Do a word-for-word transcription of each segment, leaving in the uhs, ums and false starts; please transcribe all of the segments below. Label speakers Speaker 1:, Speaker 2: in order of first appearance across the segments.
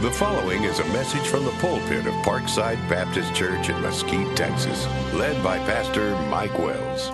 Speaker 1: The following is a message from the pulpit of Parkside Baptist Church in Mesquite, Texas, led by Pastor Mike Wells.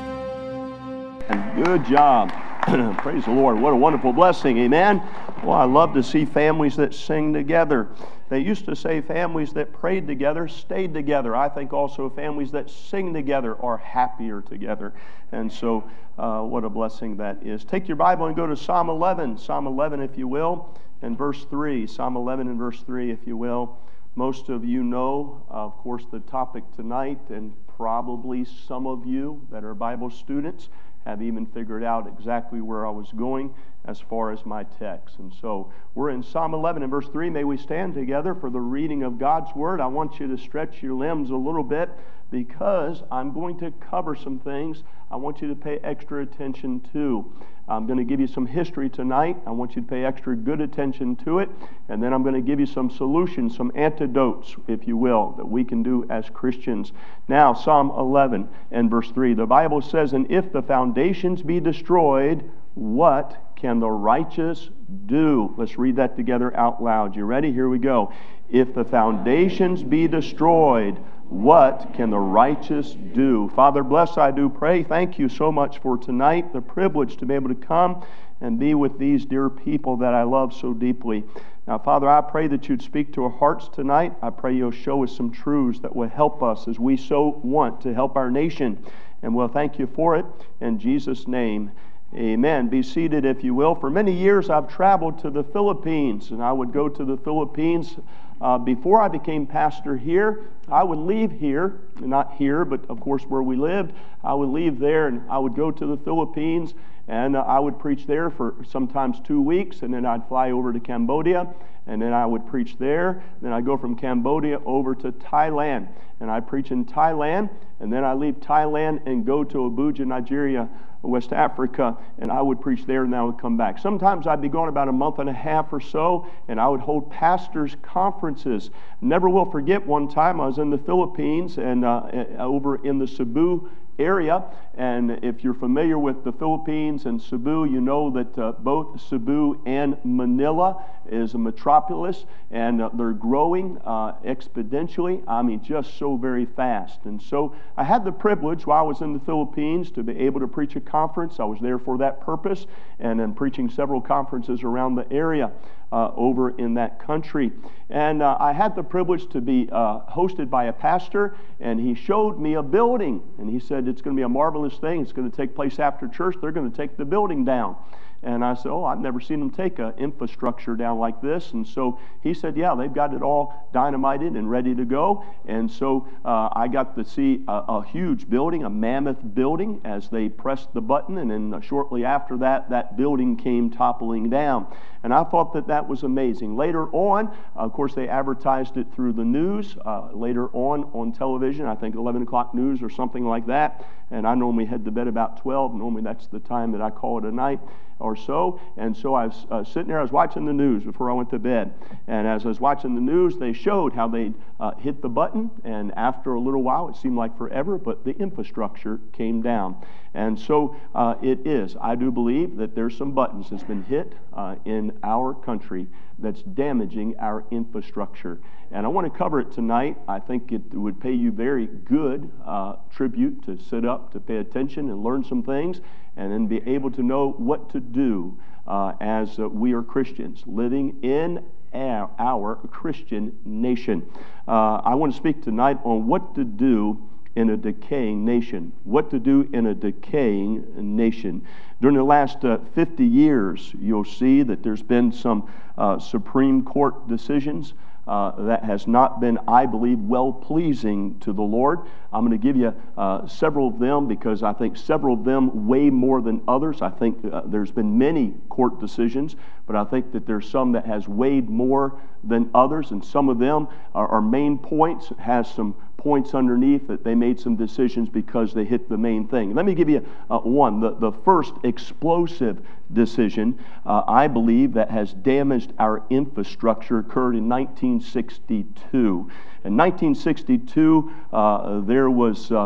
Speaker 2: Good job. Praise the Lord. What a wonderful blessing. Amen. Well, I love to see families that sing together. They used to say families that prayed together stayed together. I think also families that sing together are happier together. And so uh, what a blessing that is. Take your Bible and go to Psalm eleven. Psalm eleven, if you will, and verse three. Psalm eleven and verse three, if you will. Most of you know, uh, of course, the topic tonight, and probably some of you that are Bible students have even figured out exactly where I was going as far as my text. And so we're in Psalm eleven and verse three. May we stand together for the reading of God's Word. I want you to stretch your limbs a little bit because I'm going to cover some things I want you to pay extra attention to. I'm going to give you some history tonight. I want you to pay extra good attention to it. And then I'm going to give you some solutions, some antidotes, if you will, that we can do as Christians. Now, Psalm eleven and verse three. The Bible says, "And if the foundations be destroyed, what can the righteous do?" Let's read that together out loud. You ready? Here we go. If the foundations be destroyed, what can the righteous do? Father, bless, I do pray. Thank you so much for tonight, the privilege to be able to come and be with these dear people that I love so deeply. Now, Father, I pray that you'd speak to our hearts tonight. I pray you'll show us some truths that will help us as we so want to help our nation. And we'll thank you for it. In Jesus' name, amen. Be seated, if you will. For many years, I've traveled to the Philippines, and I would go to the Philippines. Uh, before I became pastor here, I would leave here, not here, but of course where we lived. I would leave there and I would go to the Philippines, and uh, I would preach there for sometimes two weeks, and then I'd fly over to Cambodia, and then I would preach there. Then I'd go from Cambodia over to Thailand, and I'd preach in Thailand, and then I'd leave Thailand and go to Abuja, Nigeria, West Africa, and I would preach there, and then I would come back. Sometimes I'd be gone about a month and a half or so, and I would hold pastors' conferences. Never will forget one time I was in the Philippines and uh, over in the Cebu area, and if you're familiar with the Philippines and Cebu, you know that uh, both Cebu and Manila is a metropolis, and uh, they're growing uh, exponentially. I mean, just so very fast. And so I had the privilege while I was in the Philippines to be able to preach a conference. I was there for that purpose, and then preaching several conferences around the area uh, over in that country. And uh, I had the privilege to be uh, hosted by a pastor, and he showed me a building, and he said, it's going to be a marvelous thing. It's going to take place after church. They're going to take the building down. And I said, oh, I've never seen them take an infrastructure down like this. And so he said, yeah, they've got it all dynamited and ready to go. And so uh, I got to see a, a huge building, a mammoth building, as they pressed the button. And then uh, shortly after that, that building came toppling down. And I thought that that was amazing. Later on, uh, of course, they advertised it through the news. Uh, later on, on television, I think eleven o'clock news or something like that. And I normally head to bed about twelve. Normally that's the time that I call it a night or so. And so I was uh, sitting there, I was watching the news before I went to bed. And as I was watching the news, they showed how they uh, hit the button, and after a little while, it seemed like forever, but the infrastructure came down. And so uh, it is. I do believe that there's some buttons that's been hit uh, in our country that's damaging our infrastructure. And I want to cover it tonight. I think it would pay you very good uh, tribute to sit up, to pay attention and learn some things, and then be able to know what to do uh, as uh, we are Christians living in our, our Christian nation. Uh, I want to speak tonight on what to do in a decaying nation. What to do in a decaying nation. During the last uh, fifty years, you'll see that there's been some uh, Supreme Court decisions Uh, that has not been, I believe, well-pleasing to the Lord. I'm going to give you uh, several of them because I think several of them weigh more than others. I think uh, there's been many court decisions, but I think that there's some that has weighed more than others, and some of them are, are main points, has some points underneath that they made some decisions because they hit the main thing. Let me give you uh, one. The, the first explosive decision, uh, I believe, that has damaged our infrastructure occurred in nineteen sixty-two. In nineteen sixty-two, uh, there was um,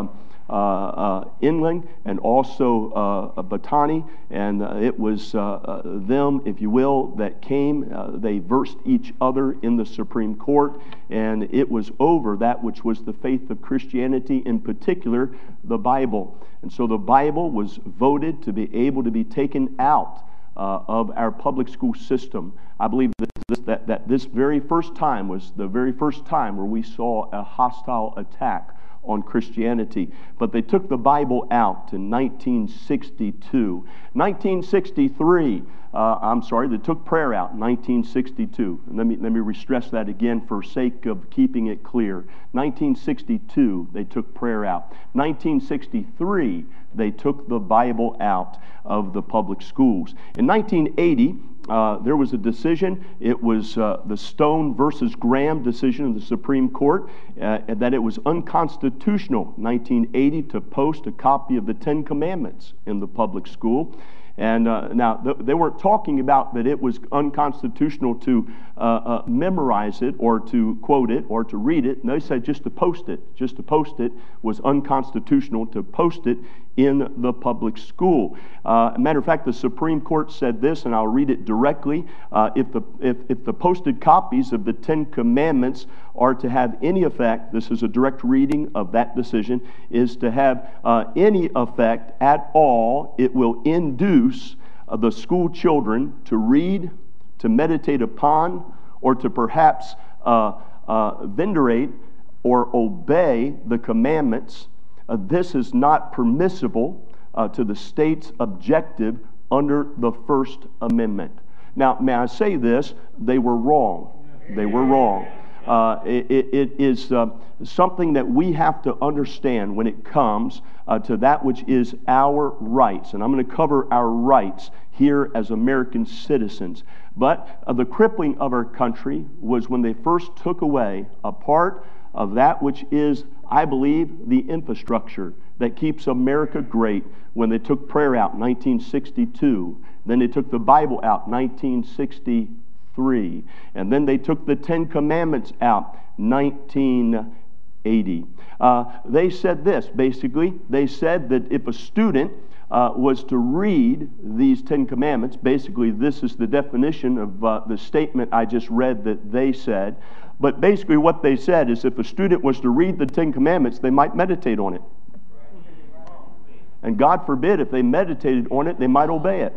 Speaker 2: uh, uh, Inland and also uh, Batani, and uh, it was uh, uh, them, if you will, that came. Uh, they versed each other in the Supreme Court, and it was over that which was the faith of Christianity, in particular, the Bible. And so the Bible was voted to be able to be taken out uh, of our public school system. I believe that this, that, that this very first time was the very first time where we saw a hostile attack on Christianity. But they took the Bible out in nineteen sixty-two. nineteen sixty-three, uh, I'm sorry, they took prayer out in nineteen sixty-two. And let me, let me re-stress that again for sake of keeping it clear. nineteen sixty-two, they took prayer out. nineteen sixty-three, they took the Bible out of the public schools. In nineteen eighty, Uh, there was a decision. It was uh, the Stone versus Graham decision of the Supreme Court uh, that it was unconstitutional, nineteen eighty, to post a copy of the Ten Commandments in the public school. And uh, now, th- they weren't talking about that it was unconstitutional to uh, uh, memorize it or to quote it or to read it. And they said just to post it. Just to post it was unconstitutional to post it in the public school. Uh, a matter of fact, the Supreme Court said this, and I'll read it directly. Uh, if the if, if the posted copies of the Ten Commandments are to have any effect, this is a direct reading of that decision, is to have uh, any effect at all, it will induce uh, the school children to read, to meditate upon, or to perhaps uh, uh, venerate or obey the commandments. Uh, this is not permissible uh, to the state's objective under the First Amendment. Now, may I say this? They were wrong. They were wrong. Uh, it, it is uh, something that we have to understand when it comes uh, to that which is our rights. And I'm going to cover our rights here as American citizens. But uh, the crippling of our country was when they first took away a part of that which is, I believe, the infrastructure that keeps America great, when they took prayer out in nineteen sixty-two. Then they took the Bible out in nineteen sixty-three. And then they took the Ten Commandments out nineteen eighty. Uh, they said this, basically. They said that if a student uh, was to read these Ten Commandments, basically this is the definition of uh, the statement I just read that they said. But basically what they said is if a student was to read the Ten Commandments, they might meditate on it. And God forbid, if they meditated on it, they might obey it.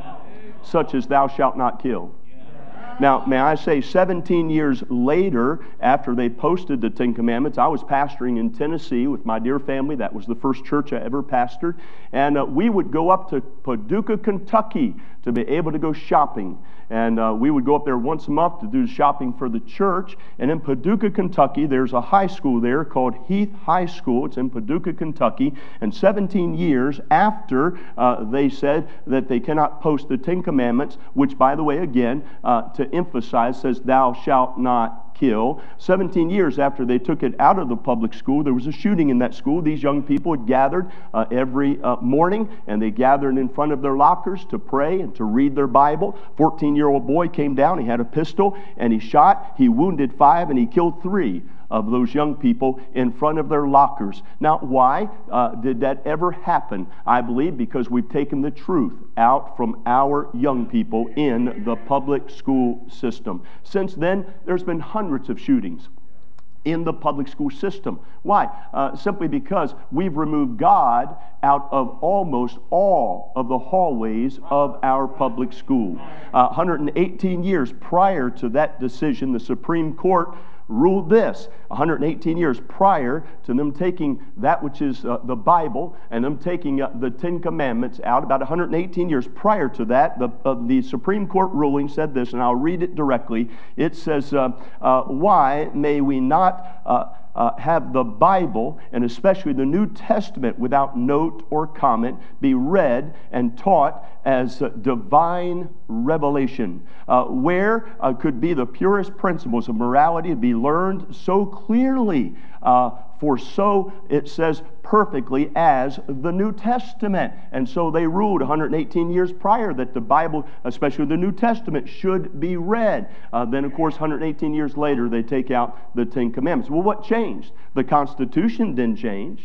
Speaker 2: Such as thou shalt not kill. Now, may I say, seventeen years later, after they posted the Ten Commandments, I was pastoring in Tennessee with my dear family. That was the first church I ever pastored. And uh, we would go up to Paducah, Kentucky to be able to go shopping. And uh, we would go up there once a month to do shopping for the church. And in Paducah, Kentucky, there's a high school there called Heath High School. It's in Paducah, Kentucky. And seventeen years after uh, they said that they cannot post the Ten Commandments, which, by the way, again, uh, to emphasize, says, thou shalt not kill. seventeen years after they took it out of the public school, there was a shooting in that school. These young people had gathered uh, every uh, morning, and they gathered in front of their lockers to pray and to read their Bible. fourteen-year-old boy came down. He had a pistol, and he shot. He wounded five, and he killed three of those young people in front of their lockers. Now, why uh, did that ever happen? I believe because we've taken the truth out from our young people in the public school system. Since then, there's been hundreds of shootings in the public school system. Why? Uh, simply because we've removed God out of almost all of the hallways of our public school. Uh, one hundred eighteen years prior to that decision, the Supreme Court ruled this. one hundred eighteen years prior to them taking that which is uh, the Bible and them taking uh, the Ten Commandments out, about one hundred eighteen years prior to that, the, uh, the Supreme Court ruling said this, and I'll read it directly. It says, uh, uh, why may we not uh, Uh, have the Bible, and especially the New Testament, without note or comment, be read and taught as uh, divine revelation, uh, where uh, could be the purest principles of morality be learned so clearly, uh, for so it says perfectly as the New Testament. And so they ruled one hundred eighteen years prior that the Bible, especially the New Testament, should be read. Uh, then, of course, one hundred eighteen years later, they take out the Ten Commandments. Well, what changed? The Constitution didn't change.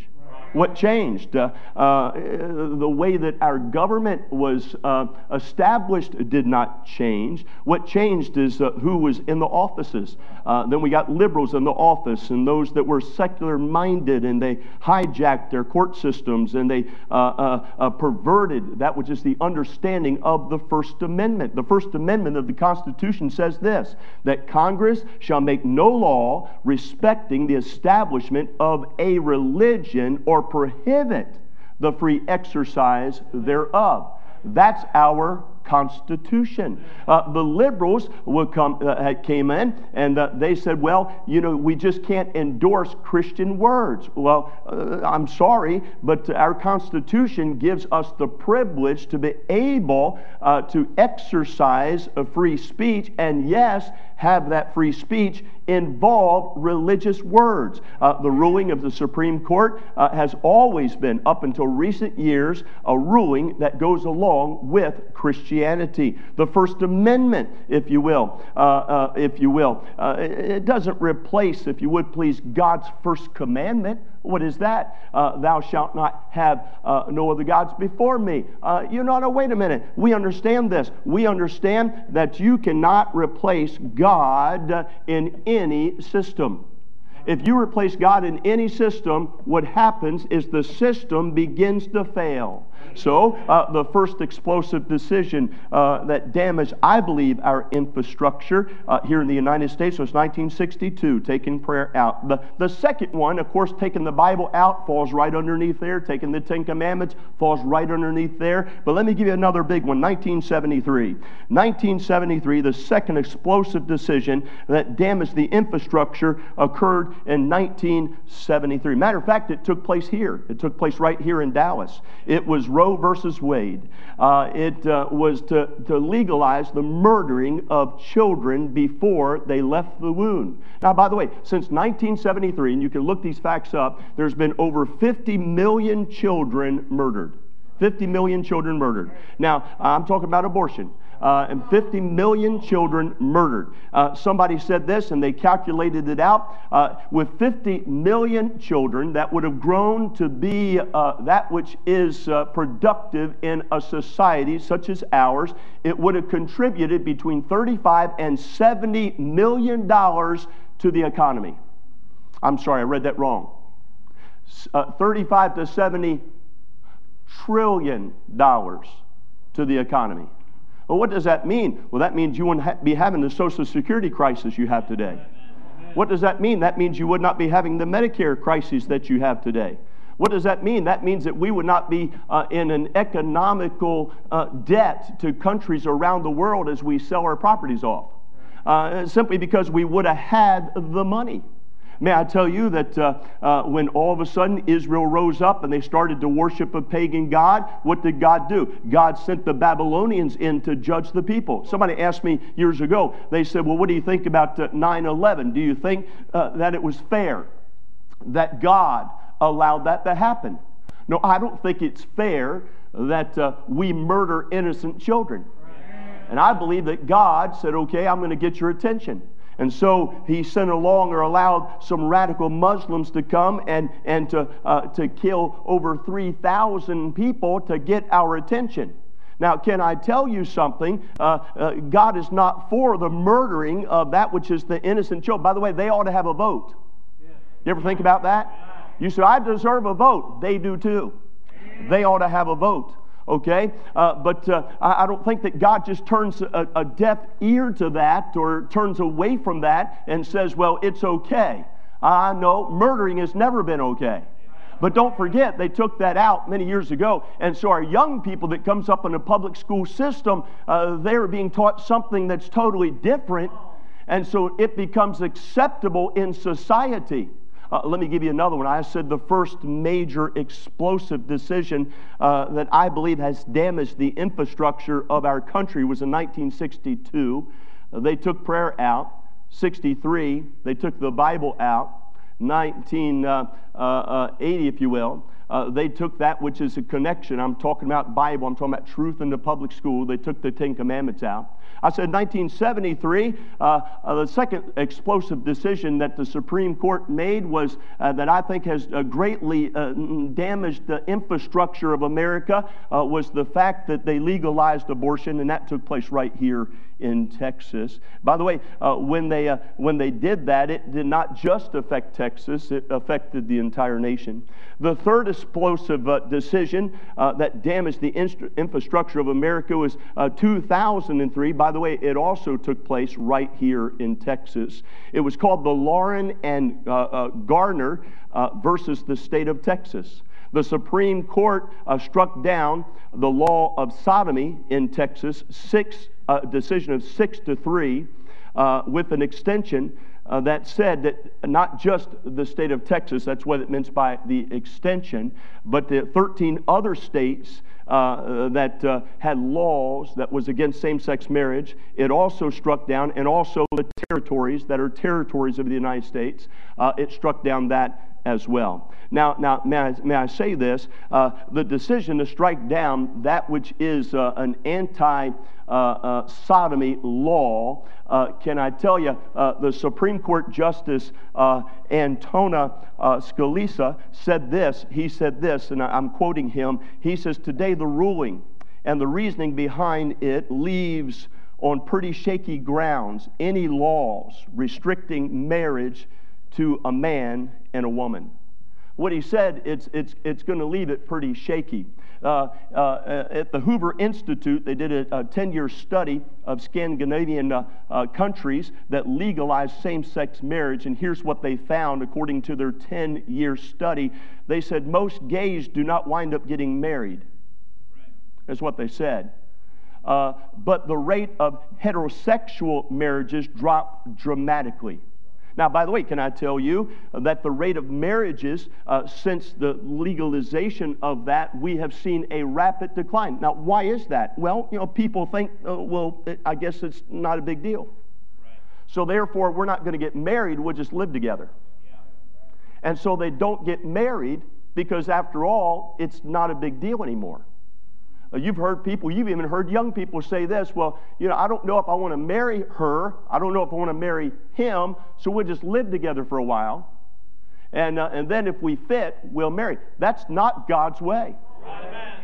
Speaker 2: What changed? Uh, uh, the way that our government was uh, established did not change. What changed is uh, who was in the offices. Uh, then we got liberals in the office, and those that were secular-minded, and they hijacked their court systems, and they uh, uh, uh, perverted that which is the understanding of the First Amendment. The First Amendment of the Constitution says this, that Congress shall make no law respecting the establishment of a religion or prohibit the free exercise thereof. That's our Constitution. Uh, the liberals would come, uh, came in and uh, they said, well, you know, we just can't endorse Christian words. Well, uh, I'm sorry, but our Constitution gives us the privilege to be able uh, to exercise a free speech, and yes, have that free speech involve religious words. Uh, the ruling of the Supreme Court uh, has always been, up until recent years, a ruling that goes along with Christianity. The First Amendment, if you will, uh, uh, if you will, uh, it doesn't replace, if you would please, God's first commandment. What is that? Uh, thou shalt not have uh, no other gods before me. Uh, you know, no, wait a minute. We understand this. We understand that you cannot replace God uh, in any system. If you replace God in any system, what happens is the system begins to fail. So, uh, the first explosive decision uh, that damaged, I believe, our infrastructure uh, here in the United States was nineteen sixty-two, taking prayer out. The, the second one, of course, taking the Bible out falls right underneath there. Taking the Ten Commandments falls right underneath there. But let me give you another big one, nineteen seventy-three. nineteen seventy-three, the second explosive decision that damaged the infrastructure occurred in nineteen seventy-three. Matter of fact, it took place here. It took place right here in Dallas. It was Roe versus Wade. Uh, it uh, was to, to legalize the murdering of children before they left the womb. Now, by the way, since nineteen seventy-three, and you can look these facts up, there's been over fifty million children murdered. fifty million children murdered. Now, I'm talking about abortion. Uh, and fifty million children murdered. Uh, somebody said this, and they calculated it out. Uh, with fifty million children, that would have grown to be uh, that which is uh, productive in a society such as ours. It would have contributed between thirty-five and seventy million dollars to the economy. I'm sorry, I read that wrong. Uh, thirty-five to seventy trillion dollars to the economy. Well, what does that mean? Well, that means you wouldn't ha- be having the Social Security crisis you have today. What does that mean? That means you would not be having the Medicare crisis that you have today. What does that mean? That means that we would not be uh, in an economical uh, debt to countries around the world as we sell our properties off. Uh, simply because we would have had the money. May I tell you that uh, uh, when all of a sudden Israel rose up and they started to worship a pagan god, what did God do? God sent the Babylonians in to judge the people. Somebody asked me years ago, they said, well, what do you think about uh, nine eleven? Do you think uh, that it was fair that God allowed that to happen? No, I don't think it's fair that uh, we murder innocent children. And I believe that God said, okay, I'm going to get your attention. And so he sent along or allowed some radical Muslims to come and, and to, uh, to kill over three thousand people to get our attention. Now, can I tell you something? Uh, uh, God is not for the murdering of that which is the innocent child. By the way, they ought to have a vote. You ever think about that? You say, I deserve a vote. They do too. They ought to have a vote. Okay, uh, but uh, I, I don't think that God just turns a, a deaf ear to that or turns away from that and says, well, it's okay. I know murdering has never been okay. But don't forget, they took that out many years ago. And so our young people that comes up in the public school system, uh, they're being taught something that's totally different. And so it becomes acceptable in society. Uh, let me give you another one. I said the first major explosive decision uh, that I believe has damaged the infrastructure of our country was in nineteen sixty-two. Uh, they took prayer out. sixty-three, they took the Bible out. nineteen eighty, if you will, uh, they took that which is a connection. I'm talking about Bible. I'm talking about truth in the public school. They took the Ten Commandments out. I said nineteen seventy-three, uh, uh, the second explosive decision that the Supreme Court made was uh, that I think has uh, greatly uh, damaged the infrastructure of America uh, was the fact that they legalized abortion, and that took place right here in Texas. By the way, uh, when they uh, when they did that, it did not just affect Texas, it affected the entire nation. The third explosive uh, decision uh, that damaged the inst- infrastructure of America was uh, two thousand three. By the way, it also took place right here in Texas. It was called the Lauren and uh, uh, Garner uh, versus the state of Texas. The Supreme Court uh, struck down the law of sodomy in Texas, six uh, decision of six to three, uh, with an extension uh, that said that not just the state of Texas, that's what it meant by the extension, but the thirteen other states uh, that uh, had laws that was against same-sex marriage, it also struck down, and also the territories that are territories of the United States, uh, it struck down that as well. Now, now may I, may I say this? Uh, the decision to strike down that which is uh, an anti-sodomy uh, uh, law, uh, can I tell you, uh, the Supreme Court Justice uh, Antona uh, Scalise said this. He said this, and I'm quoting him. He says, "Today the ruling and the reasoning behind it leaves on pretty shaky grounds any laws restricting marriage to a man and a woman." What he said, it's it's it's going to leave it pretty shaky. Uh, uh, at the Hoover Institute, they did a ten-year study of Scandinavian uh, uh, countries that legalized same-sex marriage, and here's what they found according to their ten-year study. They said most gays do not wind up getting married. That's what they said. Uh, but the rate of heterosexual marriages dropped dramatically. Now, by the way, can I tell you that the rate of marriages uh, since the legalization of that, we have seen a rapid decline. Now, why is that? Well, you know, people think, uh, well, it, I guess it's not a big deal. Right. So therefore, we're not going to get married, we'll just live together. Yeah. And so they don't get married because, after all, it's not a big deal anymore. You've heard people, you've even heard young people say this, well, you know, I don't know if I want to marry her. I don't know if I want to marry him, so we'll just live together for a while. And, uh, and then if we fit, we'll marry. That's not God's way. Amen.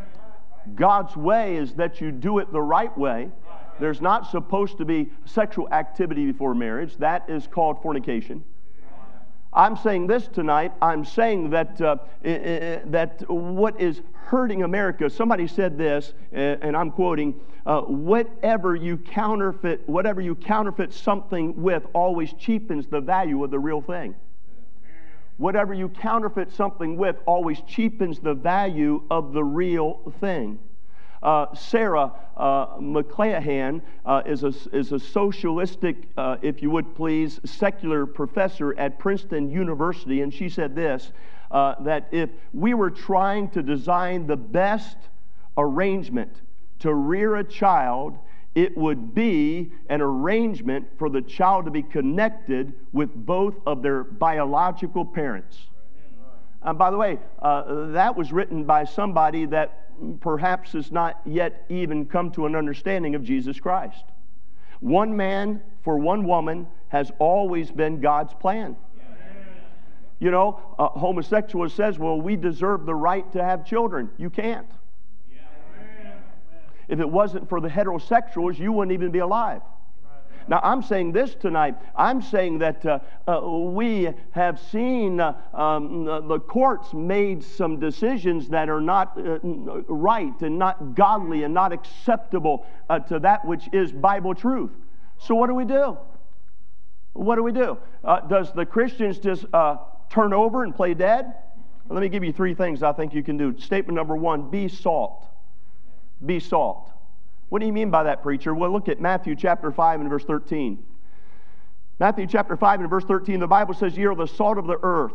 Speaker 2: God's way is that you do it the right way. There's not supposed to be sexual activity before marriage. That is called fornication. I'm saying this tonight. I'm saying that uh, that what is hurting America. Somebody said this, and I'm quoting: uh, "Whatever you counterfeit, whatever you counterfeit something with, always cheapens the value of the real thing." Whatever you counterfeit something with, always cheapens the value of the real thing. Uh, Sarah uh, McClanahan uh, is, a, is a socialistic, uh, if you would please, secular professor at Princeton University, and she said this, uh, that if we were trying to design the best arrangement to rear a child, it would be an arrangement for the child to be connected with both of their biological parents. And by the way, uh, that was written by somebody that perhaps has not yet even come to an understanding of Jesus Christ. One man for one woman has always been God's plan. You know, a homosexual says, well, we deserve the right to have children. You can't. If it wasn't for the heterosexuals, you wouldn't even be alive. Now, I'm saying this tonight. I'm saying that uh, uh, we have seen uh, um, the courts made some decisions that are not uh, right and not godly and not acceptable uh, to that which is Bible truth. So what do we do? What do we do? Uh, does the Christians just uh, turn over and play dead? Well, let me give you three things I think you can do. Statement number one, be salt. Be salt. What do you mean by that, preacher? Well, look at Matthew chapter five and verse thirteen. Matthew chapter five and verse thirteen, the Bible says, "Ye are the salt of the earth.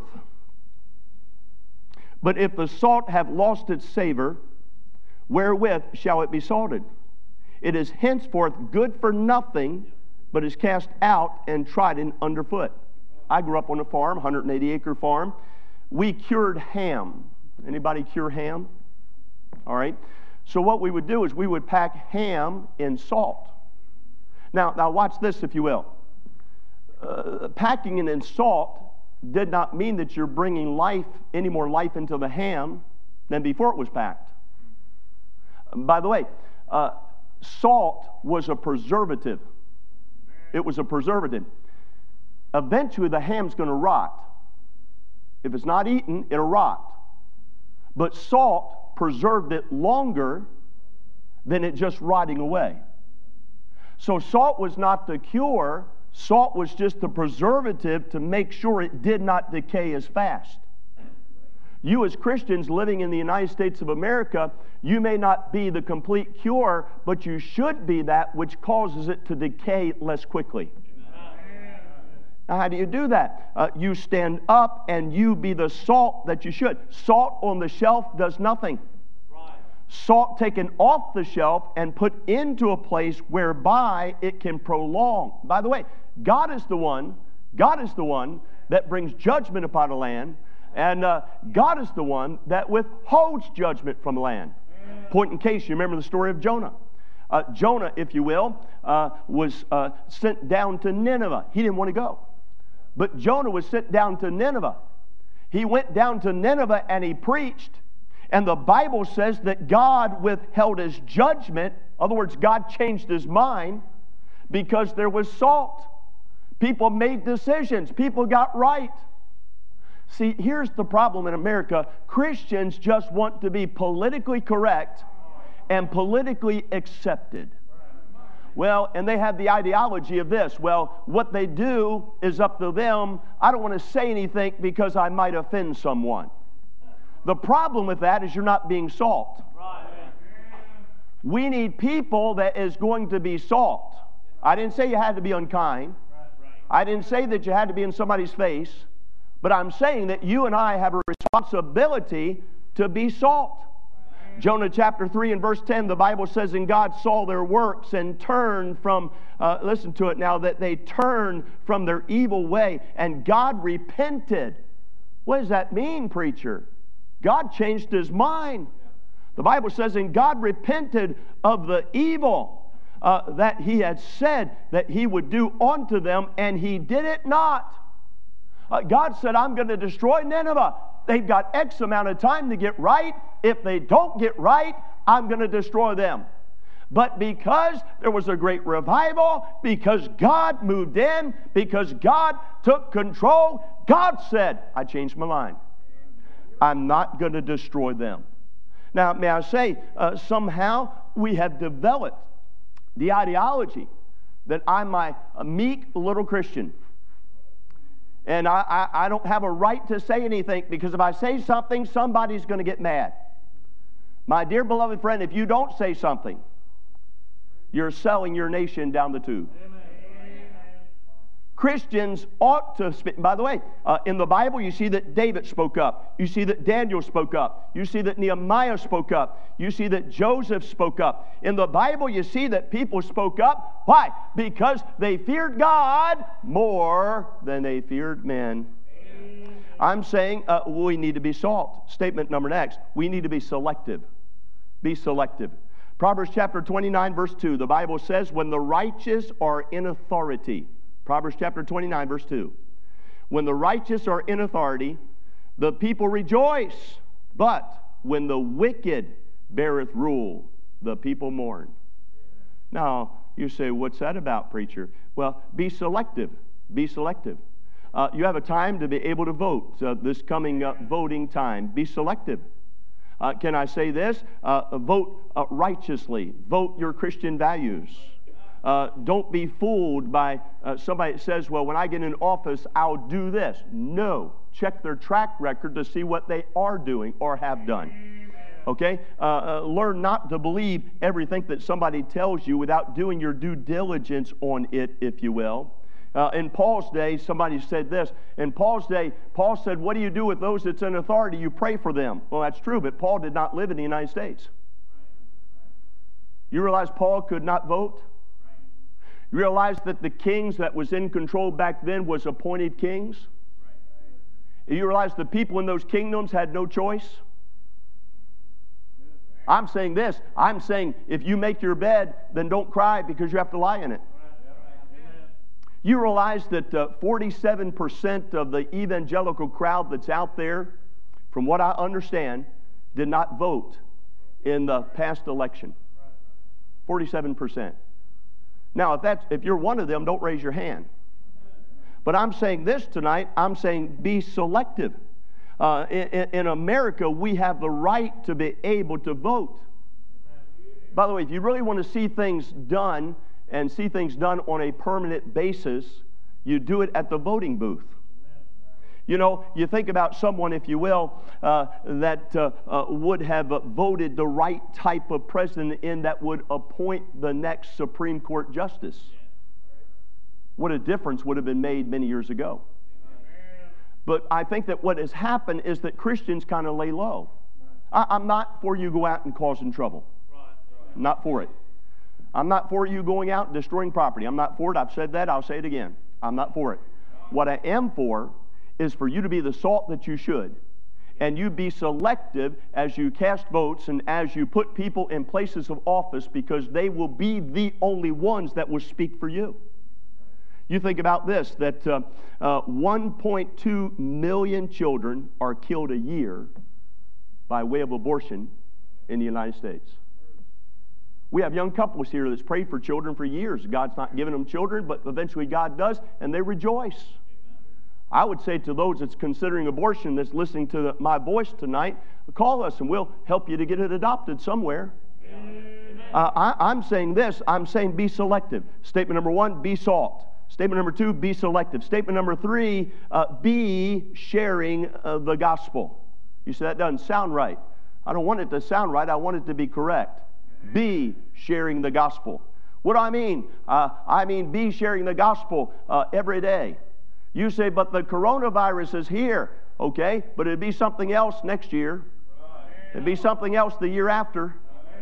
Speaker 2: But if the salt have lost its savor, wherewith shall it be salted? It is henceforth good for nothing, but is cast out and trodden underfoot." I grew up on a farm, one hundred eighty acre farm. We cured ham. Anybody cure ham? All right. So what we would do is we would pack ham in salt. Now, now watch this, if you will. Uh, packing it in salt did not mean that you're bringing life, any more life into the ham than before it was packed. By the way, uh, salt was a preservative. It was a preservative. Eventually, the ham's going to rot. If it's not eaten, it'll rot. But salt preserved it longer than it just rotting away. So salt was not the cure. Salt was just the preservative to make sure it did not decay as fast. You as Christians living in the United States of America, you may not be the complete cure, but you should be that which causes it to decay less quickly. Now, how do you do that? Uh, you stand up and you be the salt that you should. Salt on the shelf does nothing. Right. Salt taken off the shelf and put into a place whereby it can prolong. By the way, God is the one, God is the one that brings judgment upon a land, and uh, God is the one that withholds judgment from the land. Amen. Point in case, you remember the story of Jonah. Uh, Jonah, if you will, uh, was uh, sent down to Nineveh. He didn't want to go. But Jonah was sent down to Nineveh. He went down to Nineveh and he preached. And the Bible says that God withheld his judgment. In other words, God changed his mind because there was salt. People made decisions. People got right. See, here's the problem in America. Christians just want to be politically correct and politically accepted. Well, and they have the ideology of this. Well, what they do is up to them. I don't want to say anything because I might offend someone. The problem with that is you're not being salt. We need people that is going to be salt. I didn't say you had to be unkind. I didn't say that you had to be in somebody's face. But I'm saying that you and I have a responsibility to be salt. Jonah chapter three and verse ten, the Bible says, and God saw their works and turned from, uh, listen to it now, that they turned from their evil way, and God repented. What does that mean, preacher? God changed his mind. The Bible says, and God repented of the evil uh, that he had said that he would do unto them, and he did it not. Uh, God said, I'm going to destroy Nineveh. They've got X amount of time to get right. If they don't get right, I'm going to destroy them. But because there was a great revival, because God moved in, because God took control, God said, I changed my mind. I'm not going to destroy them. Now, may I say, uh, somehow we have developed the ideology that I'm a meek little Christian. And I, I, I don't have a right to say anything, because if I say something, somebody's going to get mad. My dear beloved friend, if you don't say something, you're selling your nation down the tube. Amen. Christians ought to speak. By the way, uh, in the Bible, you see that David spoke up. You see that Daniel spoke up. You see that Nehemiah spoke up. You see that Joseph spoke up. In the Bible, you see that people spoke up. Why? Because they feared God more than they feared men. Amen. I'm saying uh, we need to be salt. Statement number next, we need to be selective. Be selective. Proverbs chapter twenty-nine, verse two, the Bible says, when the righteous are in authority, Proverbs chapter twenty-nine, verse two. When the righteous are in authority, the people rejoice. But when the wicked beareth rule, the people mourn. Now, you say, what's that about, preacher? Well, be selective. Be selective. Uh, you have a time to be able to vote, uh, this coming uh, voting time. Be selective. Uh, can I say this? Uh, vote uh, righteously. Vote your Christian values. Uh, don't be fooled by uh, somebody that says, well, when I get in office, I'll do this. No. Check their track record to see what they are doing or have done. Okay? Uh, uh, learn not to believe everything that somebody tells you without doing your due diligence on it, if you will. Uh, in Paul's day, somebody said this. In Paul's day, Paul said, what do you do with those that's in authority? You pray for them. Well, that's true, but Paul did not live in the United States. You realize Paul could not vote? You realize that the kings that was in control back then was appointed kings? You realize the people in those kingdoms had no choice? I'm saying this. I'm saying if you make your bed, then don't cry because you have to lie in it. You realize that uh, forty-seven percent of the evangelical crowd that's out there, from what I understand, did not vote in the past election. forty-seven percent. Now, if that's if you're one of them, don't raise your hand. But I'm saying this tonight, I'm saying be selective. Uh, in, in America, we have the right to be able to vote. By the way, if you really want to see things done and see things done on a permanent basis, you do it at the voting booth. You know, you think about someone, if you will, uh, that uh, uh, would have uh, voted the right type of president in that would appoint the next Supreme Court justice. What a difference would have been made many years ago. But I think that what has happened is that Christians kind of lay low. I, I'm not for you go out and causing trouble. I'm not for it. I'm not for you going out and destroying property. I'm not for it. I've said that. I'll say it again. I'm not for it. What I am for is for you to be the salt that you should. And you be selective as you cast votes and as you put people in places of office, because they will be the only ones that will speak for you. You think about this, that uh, uh, one point two million children are killed a year by way of abortion in the United States. We have young couples here that's prayed for children for years. God's not given them children, but eventually God does, and they rejoice. I would say to those that's considering abortion, that's listening to the, my voice tonight, call us and we'll help you to get it adopted somewhere. Uh, I, I'm saying this, I'm saying be selective. Statement number one, be salt. Statement number two, be selective. Statement number three, uh, be sharing uh, the gospel. You say that doesn't sound right. I don't want it to sound right. I want it to be correct. Be sharing the gospel. What do I mean? Uh, I mean be sharing the gospel uh, every day. You say, but the coronavirus is here. Okay, but it'd be something else next year. It'd be something else the year after.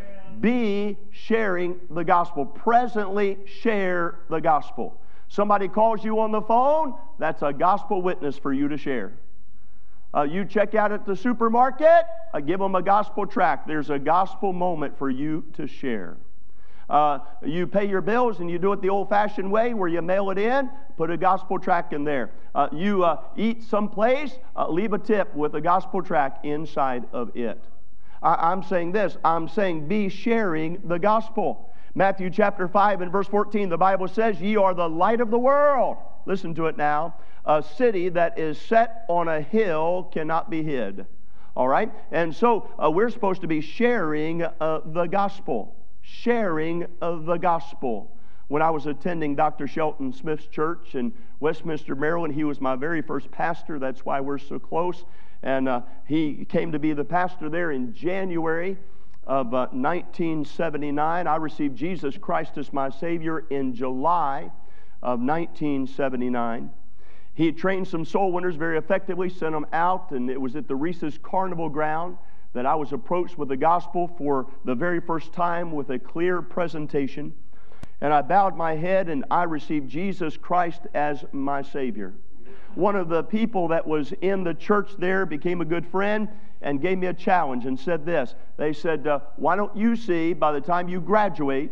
Speaker 2: Be sharing the gospel. Presently share the gospel. Somebody calls you on the phone, that's a gospel witness for you to share. Uh, you check out at the supermarket, uh, give them a gospel tract. There's a gospel moment for you to share. Uh, you pay your bills and you do it the old-fashioned way where you mail it in, put a gospel tract in there. Uh, you uh, eat someplace, uh, leave a tip with a gospel tract inside of it. I- I'm saying this, I'm saying be sharing the gospel. Matthew chapter five and verse fourteen, the Bible says, ye are the light of the world. Listen to it now. A city that is set on a hill cannot be hid. All right? And so uh, we're supposed to be sharing uh, the gospel. Sharing of the gospel. When I was attending Doctor Shelton Smith's church in Westminster, Maryland, he was my very first pastor. That's why we're so close. And uh, he came to be the pastor there in January of uh, nineteen seventy-nine. I received Jesus Christ as my Savior in July of nineteen seventy-nine. He had trained some soul winners very effectively, sent them out, and it was at the Reese's Carnival Ground that I was approached with the gospel for the very first time with a clear presentation. And I bowed my head and I received Jesus Christ as my Savior. One of the people that was in the church there became a good friend and gave me a challenge and said this. They said, uh, why don't you see by the time you graduate,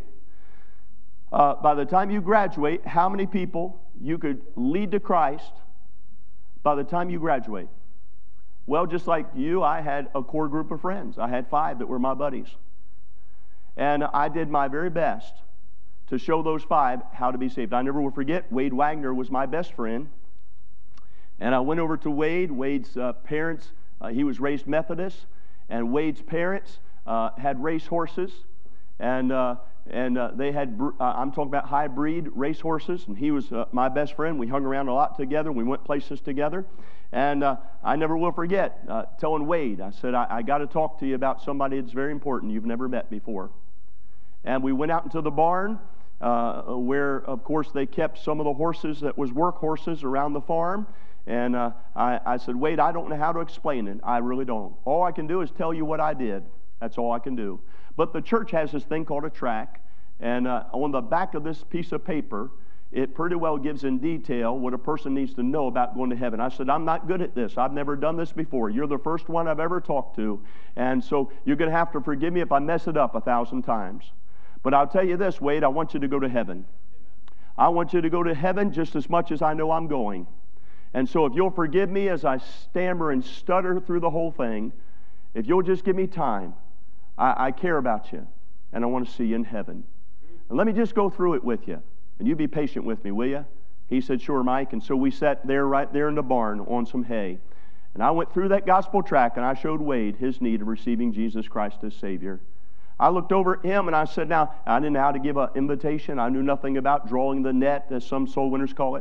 Speaker 2: uh, by the time you graduate, how many people you could lead to Christ by the time you graduate? Well, just like you, I had a core group of friends. I had five that were my buddies. And I did my very best to show those five how to be saved. I never will forget, Wade Wagner was my best friend. And I went over to Wade. Wade's uh, parents, uh, he was raised Methodist, and Wade's parents uh, had race horses. And uh, and uh, they had, uh, I'm talking about high-breed race horses, and he was uh, my best friend. We hung around a lot together. We went places together. And uh, I never will forget uh, telling Wade, I said, I, I got to talk to you about somebody that's very important you've never met before. And we went out into the barn uh, where, of course, they kept some of the horses that was work horses around the farm. And uh, I, I said, Wade, I don't know how to explain it. I really don't. All I can do is tell you what I did. That's all I can do. But the church has this thing called a tract. And uh, on the back of this piece of paper it pretty well gives in detail what a person needs to know about going to heaven. I said, I'm not good at this. I've never done this before. You're the first one I've ever talked to. And so you're going to have to forgive me if I mess it up a thousand times. But I'll tell you this, Wade, I want you to go to heaven. I want you to go to heaven just as much as I know I'm going. And so if you'll forgive me as I stammer and stutter through the whole thing, if you'll just give me time, I, I care about you, and I want to see you in heaven. And let me just go through it with you. And you be patient with me, will you? He said, sure, Mike. And so we sat there right there in the barn on some hay. And I went through that gospel tract, and I showed Wade his need of receiving Jesus Christ as Savior. I looked over at him, and I said, now, I didn't know how to give an invitation. I knew nothing about drawing the net, as some soul winners call it.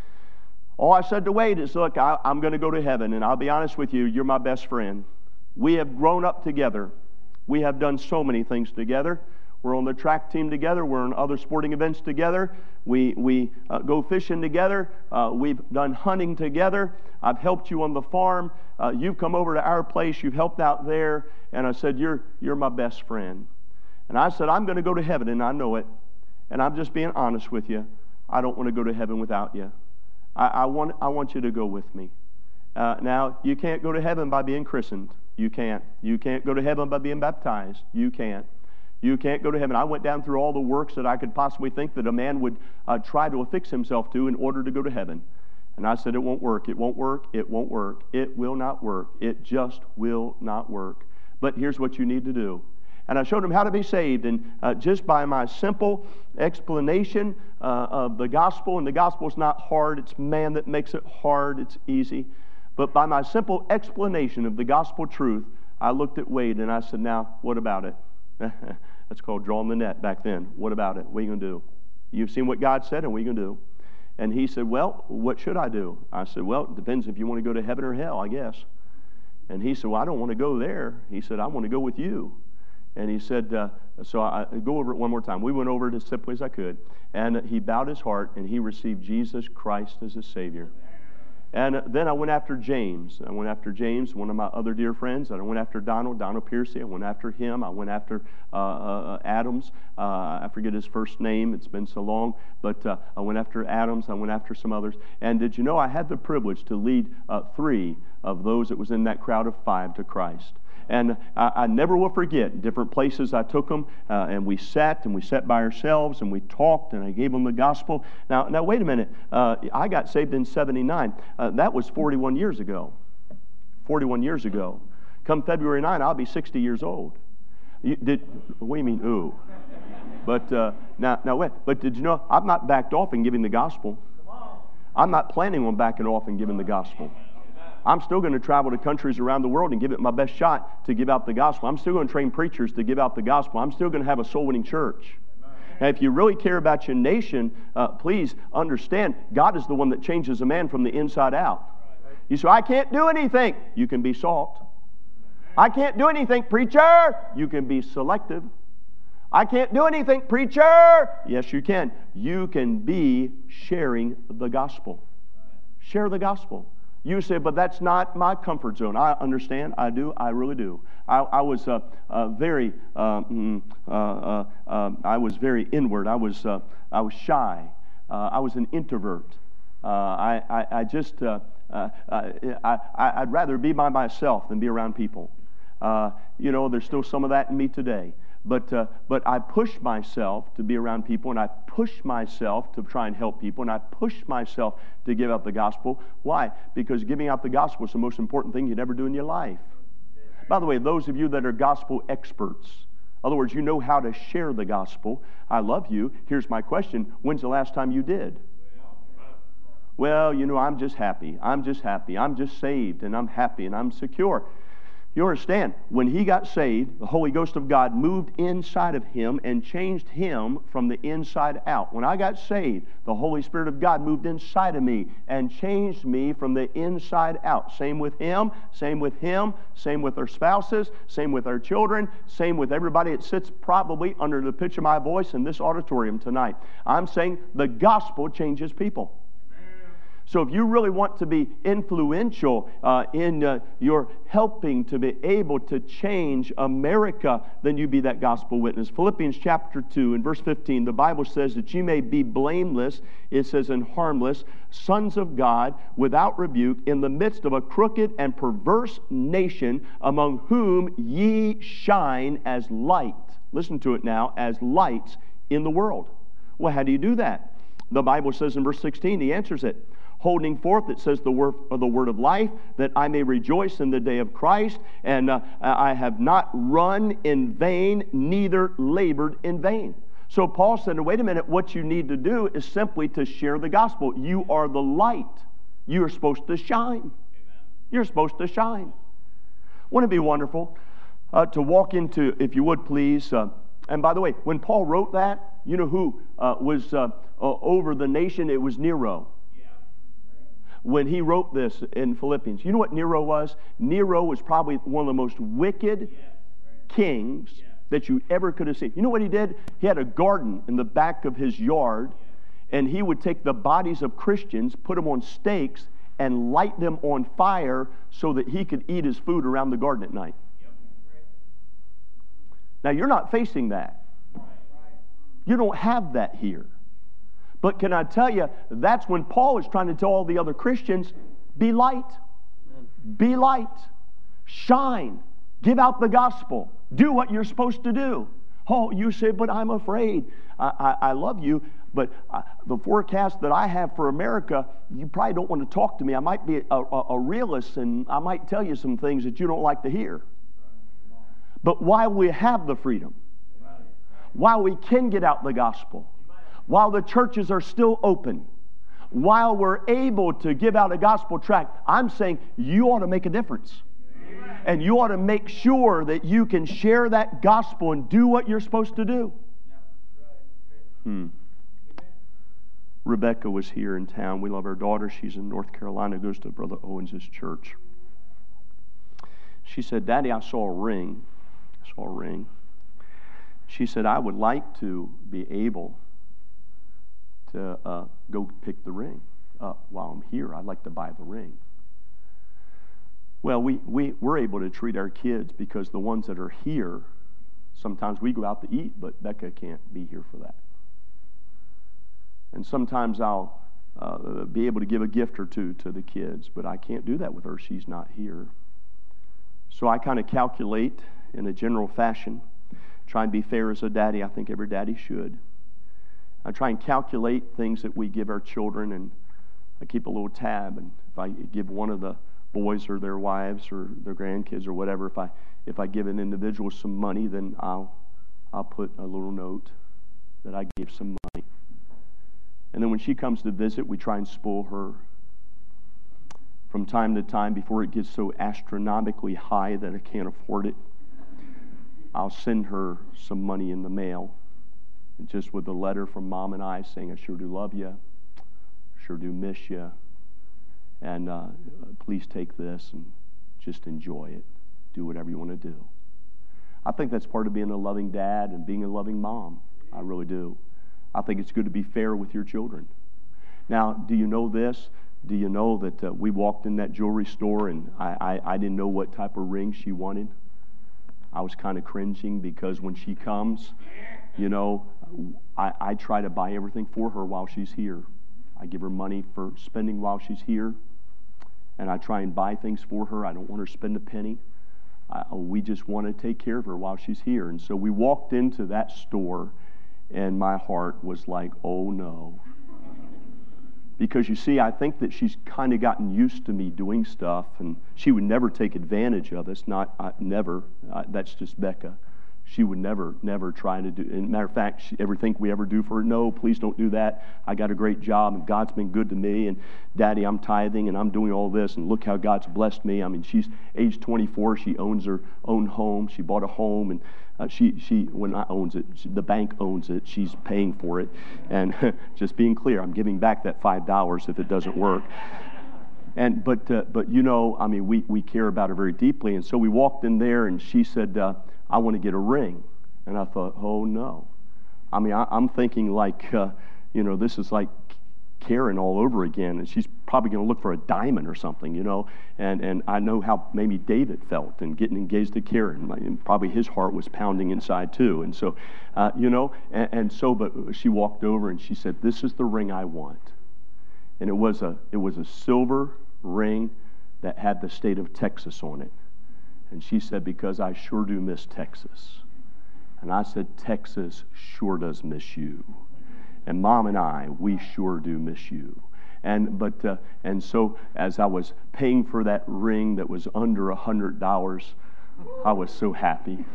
Speaker 2: All I said to Wade is, look, I, I'm going to go to heaven, and I'll be honest with you, you're my best friend. We have grown up together. We have done so many things together. We're on the track team together. We're on other sporting events together. We we uh, go fishing together. Uh, we've done hunting together. I've helped you on the farm. Uh, you've come over to our place. You've helped out there. And I said, you're you're my best friend. And I said, I'm going to go to heaven, and I know it. And I'm just being honest with you. I don't want to go to heaven without you. I, I want I want you to go with me. Uh, now, you can't go to heaven by being christened. You can't. You can't go to heaven by being baptized. You can't. You can't go to heaven. I went down through all the works that I could possibly think that a man would uh, try to affix himself to in order to go to heaven. And I said, it won't work. It won't work. It won't work. It will not work. It just will not work. But here's what you need to do. And I showed him how to be saved. And uh, just by my simple explanation uh, of the gospel, and the gospel is not hard. It's man that makes it hard. It's easy. But by my simple explanation of the gospel truth, I looked at Wade and I said, now, what about it? That's called drawing the net back then. What about it? What are you going to do? You've seen what God said, and what are you going to do? And he said, well, what should I do? I said, well, it depends if you want to go to heaven or hell, I guess. And he said, well, I don't want to go there. He said, I want to go with you. And he said, uh, so I go over it one more time. We went over it as simply as I could. And he bowed his heart, and he received Jesus Christ as his Savior. And then I went after James. I went after James, one of my other dear friends. And I went after Donald, Donald Piercy. I went after him. I went after uh, uh, Adams. Uh, I forget his first name. It's been so long. But uh, I went after Adams. I went after some others. And did you know I had the privilege to lead uh, three of those that was in that crowd of five to Christ. And I, I never will forget different places I took them, uh, and we sat, and we sat by ourselves, and we talked, and I gave them the gospel. Now, now wait a minute. Uh, I got saved in seventy-nine. Uh, that was forty-one years ago. forty-one years ago. Come February ninth, I'll be sixty years old. You, did, what do you mean, ooh? But uh, now, now wait. But did you know, I've not backed off in giving the gospel. I'm not planning on backing off and giving the gospel. I'm still going to travel to countries around the world and give it my best shot to give out the gospel. I'm still going to train preachers to give out the gospel. I'm still going to have a soul-winning church. And if you really care about your nation, uh, please understand, God is the one that changes a man from the inside out. You say, I can't do anything. You can be salt. I can't do anything, preacher. You can be selective. I can't do anything, preacher. Yes, you can. You can be sharing the gospel. Share the gospel. You say, but that's not my comfort zone. I understand. I do. I really do. I, I was uh, uh, very, uh, mm, uh, uh, uh, I was very inward. I was, uh, I was shy. Uh, I was an introvert. Uh, I, I, I just, uh, uh, I, I, I'd rather be by myself than be around people. Uh, you know, there's still some of that in me today. But uh, but I push myself to be around people, and I push myself to try and help people, and I push myself to give out the gospel. Why? Because giving out the gospel is the most important thing you'd ever do in your life. By the way, those of you that are gospel experts, in other words, you know how to share the gospel. I love you. Here's my question. When's the last time you did? Well, you know, I'm just happy. I'm just happy. I'm just saved, and I'm happy, and I'm secure. You understand, when he got saved, the Holy Ghost of God moved inside of him and changed him from the inside out. When I got saved, the Holy Spirit of God moved inside of me and changed me from the inside out. Same with him, same with him, same with our spouses, same with our children, same with everybody that sits probably under the pitch of my voice in this auditorium tonight. I'm saying the gospel changes people. So if you really want to be influential uh, in uh, your helping to be able to change America, then you be that gospel witness. Philippians chapter two and verse fifteen, the Bible says that you may be blameless, it says, and harmless, sons of God, without rebuke, in the midst of a crooked and perverse nation, among whom ye shine as light. Listen to it now, as lights in the world. Well, how do you do that? The Bible says in verse sixteen, he answers it. Holding forth, it says, the word, the word of life, that I may rejoice in the day of Christ, and uh, I have not run in vain, neither labored in vain. So Paul said, wait a minute, what you need to do is simply to share the gospel. You are the light. You are supposed to shine. Amen. You're supposed to shine. Wouldn't it be wonderful uh, to walk into, if you would please, uh, and by the way, when Paul wrote that, you know who uh, was uh, uh, over the nation? It was Nero. When he wrote this in Philippians, you know what Nero was? Nero was probably one of the most wicked kings that you ever could have seen. You know what he did? He had a garden in the back of his yard, and he would take the bodies of Christians, put them on stakes, and light them on fire so that he could eat his food around the garden at night. Now, you're not facing that. You don't have that here. But can I tell you, that's when Paul is trying to tell all the other Christians, be light. Be light. Shine. Give out the gospel. Do what you're supposed to do. Oh, you say, but I'm afraid. I, I, I love you, but I, the forecast that I have for America, you probably don't want to talk to me. I might be a, a, a realist, and I might tell you some things that you don't like to hear. But while we have the freedom, while we can get out the gospel, while the churches are still open, while we're able to give out a gospel tract, I'm saying you ought to make a difference. Amen. And you ought to make sure that you can share that gospel and do what you're supposed to do. Hmm. Rebecca was here in town. We love her daughter. She's in North Carolina, goes to Brother Owens' church. She said, Daddy, I saw a ring. I saw a ring. She said, I would like to be able to uh, go pick the ring. Uh, while I'm here, I'd like to buy the ring. Well, we, we, we're able to treat our kids because the ones that are here, sometimes we go out to eat, but Becca can't be here for that. And sometimes I'll uh, be able to give a gift or two to the kids, but I can't do that with her. She's not here. So I kind of calculate in a general fashion, try and be fair as a daddy. I think every daddy should. I try and calculate things that we give our children, and I keep a little tab. And if I give one of the boys or their wives or their grandkids or whatever, if I if I give an individual some money, then I'll I'll put a little note that I gave some money. And then when she comes to visit, we try and spoil her. From time to time, before it gets so astronomically high that I can't afford it, I'll send her some money in the mail. And just with a letter from Mom and I saying, I sure do love you, sure do miss you, and uh, please take this and just enjoy it. Do whatever you want to do. I think that's part of being a loving dad and being a loving mom. I really do. I think it's good to be fair with your children. Now, do you know this? Do you know that uh, we walked in that jewelry store and I, I, I didn't know what type of ring she wanted? I was kind of cringing because when she comes, you know, I, I try to buy everything for her while she's here. I give her money for spending while she's here, and I try and buy things for her. I don't want her to spend a penny. I, we just want to take care of her while she's here. And so we walked into that store, and my heart was like, oh no. Because you see, I think that she's kind of gotten used to me doing stuff, and she would never take advantage of us. Not uh, never. Uh, that's just Becca. She would never, never try to do. And matter of fact, she, everything we ever do for her, no, please don't do that. I got a great job, and God's been good to me. And Daddy, I'm tithing, and I'm doing all this, and look how God's blessed me. I mean, she's age twenty-four. She owns her own home. She bought a home, and uh, she, she, when I owns it, she, the bank owns it. She's paying for it. And just being clear, I'm giving back that five dollars if it doesn't work. And but uh, but you know, I mean, we we care about her very deeply. And so we walked in there, and she said, Uh, I want to get a ring. And I thought, oh no. I mean, I, I'm thinking like, uh, you know, this is like Karen all over again, and she's probably going to look for a diamond or something, you know. And and I know how maybe David felt in getting engaged to Karen. And probably his heart was pounding inside too. And so, uh, you know, and, and so, but she walked over and she said, "This is the ring I want." And it was a it was a silver ring that had the state of Texas on it. And she said, "Because I sure do miss Texas." And I said, "Texas sure does miss you. And Mom and I, we sure do miss you." And but uh, and so as I was paying for that ring that was under a hundred dollars, I was so happy.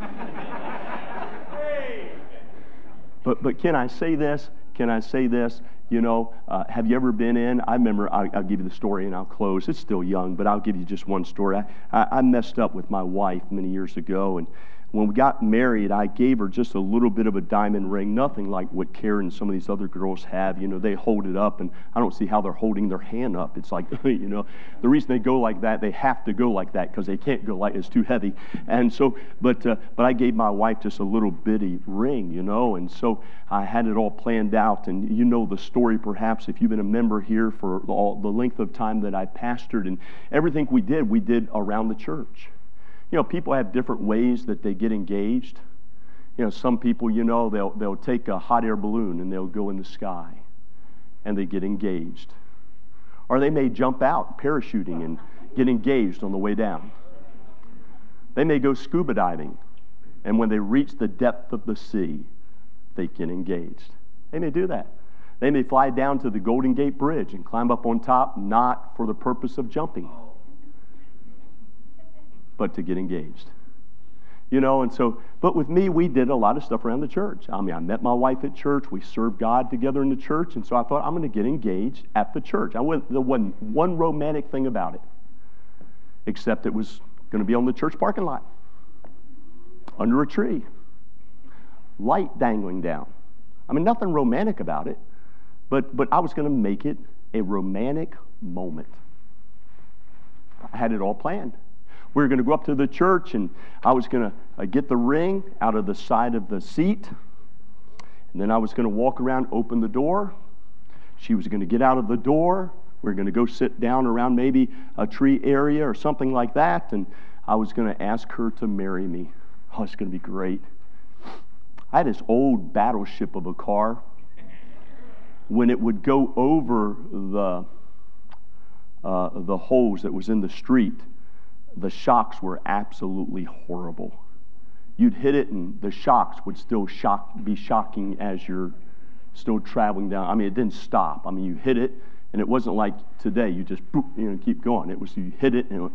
Speaker 2: But but can I say this? Can I say this? You know, uh, have you ever been in? I remember. I'll, I'll give you the story and I'll close. It's still young, but I'll give you just one story. I, I, I messed up with my wife many years ago, and when we got married, I gave her just a little bit of a diamond ring, nothing like what Karen and some of these other girls have. You know, they hold it up, and I don't see how they're holding their hand up. It's like, you know, the reason they go like that, they have to go like that because they can't go like it's too heavy. And so, but uh, but I gave my wife just a little bitty ring, you know, and so I had it all planned out. And you know the story, perhaps, if you've been a member here for all the length of time that I pastored, and everything we did, we did around the church. You know, people have different ways that they get engaged. You know, some people, you know, they'll they'll take a hot air balloon and they'll go in the sky and they get engaged. Or they may jump out parachuting and get engaged on the way down. They may go scuba diving, and when they reach the depth of the sea, they get engaged. They may do that. They may fly down to the Golden Gate Bridge and climb up on top, not for the purpose of jumping, but to get engaged. You know, and so, but with me, we did a lot of stuff around the church. I mean, I met my wife at church. We served God together in the church, and so I thought, I'm going to get engaged at the church. I went, there wasn't one romantic thing about it, except it was going to be on the church parking lot, under a tree, light dangling down. I mean, nothing romantic about it, but but I was going to make it a romantic moment. I had it all planned. We were going to go up to the church, and I was going to uh, get the ring out of the side of the seat, and then I was going to walk around, open the door. She was going to get out of the door. We were going to go sit down around maybe a tree area or something like that, and I was going to ask her to marry me. Oh, it's going to be great. I had this old battleship of a car. When it would go over the uh, the holes that was in the street, the shocks were absolutely horrible. You'd hit it, and the shocks would still shock, be shocking as you're still traveling down. I mean, it didn't stop. I mean, you hit it, and it wasn't like today. You just boop, you know, keep going. It was you hit it, and, it went,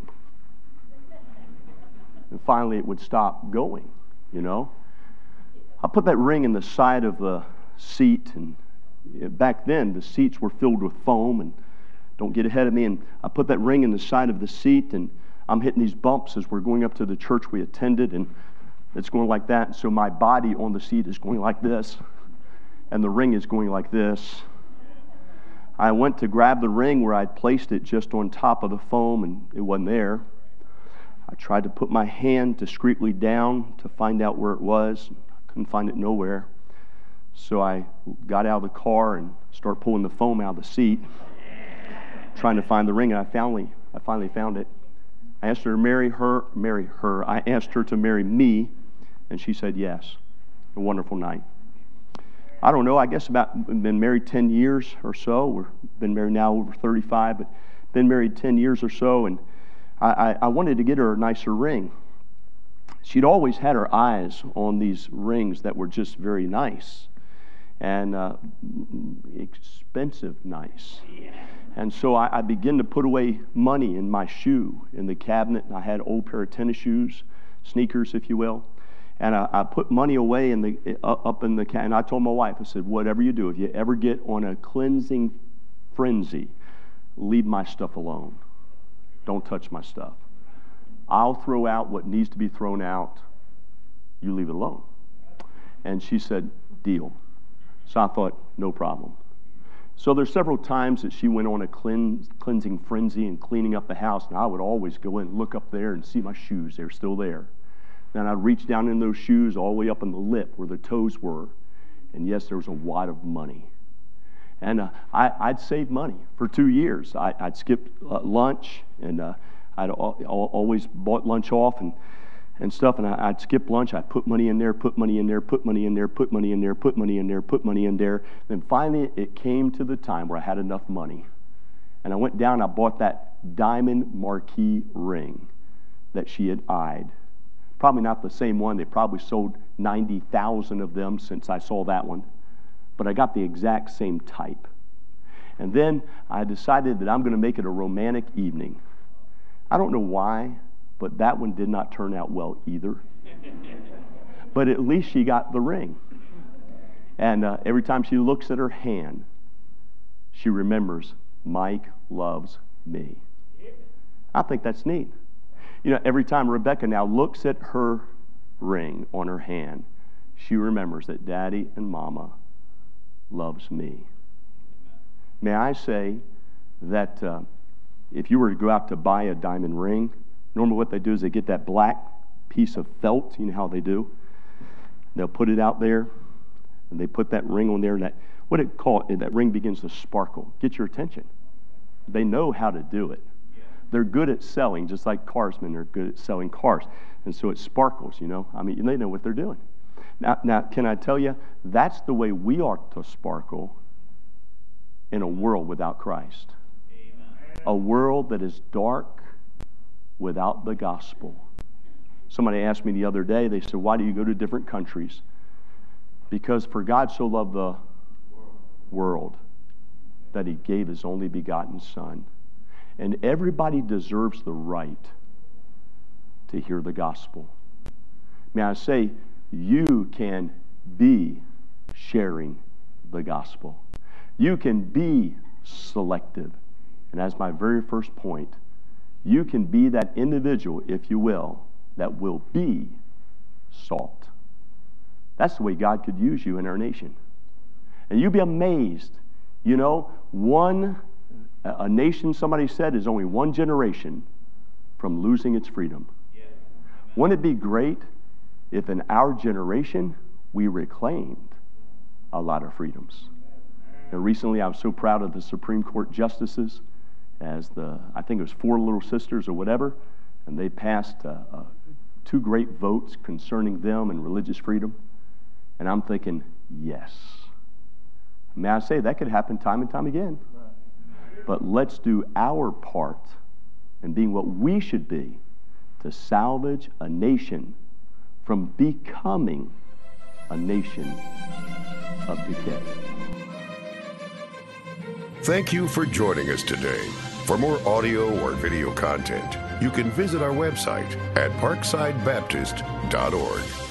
Speaker 2: and finally it would stop going. You know, I put that ring in the side of the seat, and back then the seats were filled with foam. And don't get ahead of me. And I put that ring in the side of the seat, and I'm hitting these bumps as we're going up to the church we attended, and it's going like that. So my body on the seat is going like this, and the ring is going like this. I went to grab the ring where I'd placed it just on top of the foam, and it wasn't there. I tried to put my hand discreetly down to find out where it was. I couldn't find it nowhere. So I got out of the car and started pulling the foam out of the seat, trying to find the ring, and I finally, I finally found it. I asked her to marry her, marry her. I asked her to marry me, and she said yes. A wonderful night. I don't know, I guess about, been married ten years or so. We've been married now over thirty-five, but been married ten years or so, and I, I, I wanted to get her a nicer ring. She'd always had her eyes on these rings that were just very nice and uh, expensive nice. And so I, I began to put away money in my shoe in the cabinet. I had an old pair of tennis shoes, sneakers, if you will. And I, I put money away in the uh, up in the cabinet. And I told my wife, I said, whatever you do, if you ever get on a cleansing frenzy, leave my stuff alone. Don't touch my stuff. I'll throw out what needs to be thrown out. You leave it alone. And she said, deal. So I thought, no problem. So there's several times that she went on a cleanse, cleansing frenzy and cleaning up the house, and I would always go in and look up there and see my shoes. They were still there. Then I'd reach down in those shoes all the way up in the lip where the toes were, and yes, there was a wad of money. And uh, I, I'd save money for two years. I, I'd skip uh, lunch, and uh, I'd al- al- always bought lunch off and, and stuff, and I, I'd skip lunch. I'd put money in there, put money in there, put money in there, put money in there, put money in there, put money in there. Then finally it came to the time where I had enough money. And I went down and I bought that diamond marquee ring that she had eyed. Probably not the same one. They probably sold ninety thousand of them since I saw that one. But I got the exact same type. And then I decided that I'm going to make it a romantic evening. I don't know why, but that one did not turn out well either. But at least she got the ring. And uh, every time she looks at her hand, she remembers, Mike loves me. I think that's neat. You know, every time Rebecca now looks at her ring on her hand, she remembers that Daddy and Mama loves me. May I say that uh, if you were to go out to buy a diamond ring, normally what they do is they get that black piece of felt. You know how they do? They'll put it out there, and they put that ring on there, and that, what it called, that ring begins to sparkle. Get your attention. They know how to do it. They're good at selling, just like carsmen are good at selling cars. And so it sparkles, you know. I mean, they know what they're doing. Now, now, can I tell you, that's the way we ought to sparkle in a world without Christ. Amen. A world that is dark without the gospel. Somebody asked me the other day, they said, why do you go to different countries? Because for God so loved the world that he gave his only begotten Son. And everybody deserves the right to hear the gospel. May I say, you can be sharing the gospel. You can be selective. And as my very first point, you can be that individual, if you will, that will be salt. That's the way God could use you in our nation. And you'd be amazed. You know, one, a nation, somebody said, is only one generation from losing its freedom. Yeah. Wouldn't it be great if in our generation we reclaimed a lot of freedoms? And recently I was so proud of the Supreme Court justices, as the, I think it was four little sisters or whatever, and they passed uh, uh, two great votes concerning them and religious freedom. And I'm thinking, yes. May I say, that could happen time and time again. But let's do our part in being what we should be to salvage a nation from becoming a nation of decay.
Speaker 1: Thank you for joining us today. For more audio or video content, you can visit our website at parkside baptist dot org.